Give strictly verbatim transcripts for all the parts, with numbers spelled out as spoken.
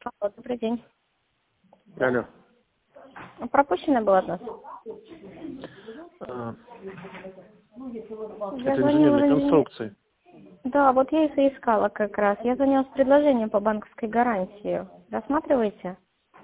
Алло, добрый день. Алло. Пропущено было от нас? А, Я это звонила в инженерные инженер... конструкции. Да, вот я их и искала как раз. Я звонила с предложением по банковской гарантии. Рассматриваете?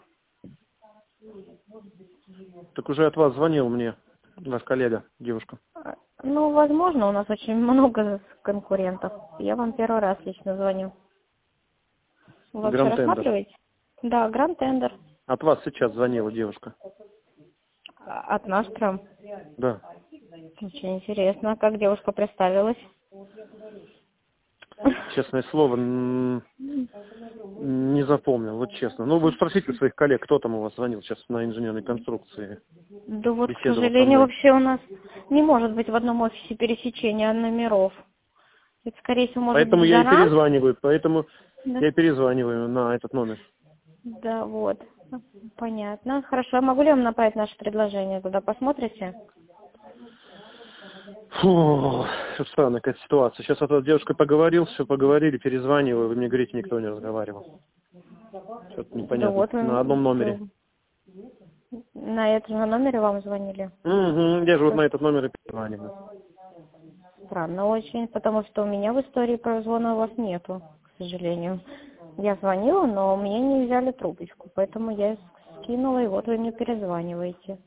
Так уже от вас звонил мне ваш коллега, девушка. А, Ну, возможно, у нас очень много конкурентов. Я вам первый раз лично звоню. Вы вообще Гранд Тендер. рассматриваете? Да, Гранд Тендер. От вас сейчас звонила девушка. А, От нас прям. Да. Очень интересно. Как девушка представилась? Честное слово, н- не запомнил, вот честно. Ну, вы спросите у своих коллег, кто там у вас звонил сейчас на инженерной конструкции. Да вот, к Беседовал со сожалению, мной. вообще у нас не может быть в одном офисе пересечения номеров. Это, скорее всего, может Поэтому быть я за и нас. перезваниваю, поэтому Да, я и перезваниваю на этот номер. да, вот. Понятно. Хорошо. А могу ли я вам направить наше предложение туда? Посмотрите? Фу, что странная какая-то ситуация. Сейчас вот эта девушка поговорил, все поговорили, перезваниваю, вы мне говорите, никто не разговаривал. Что-то Да непонятно. вот, На м, одном номере. да. На этом же номере вам звонили. Угу, я же вот Что на ж, этот номер и перезваниваю. странно очень, потому что у меня в истории прозвона у вас нету, к сожалению. Я звонила, но мне не взяли трубочку, поэтому я скинула, и вот вы мне перезваниваете.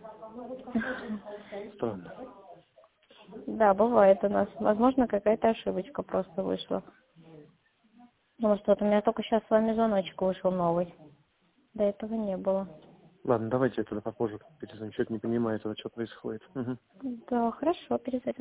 Странно. Да, бывает у нас. Возможно, какая-то ошибочка просто вышла. Потому что вот у меня только сейчас с вами звоночек вышел новый. До этого не было. Ладно, давайте я туда попозже перезвоню. Что-то не понимаю, этого, что происходит. Угу. Да, хорошо, перезвоните.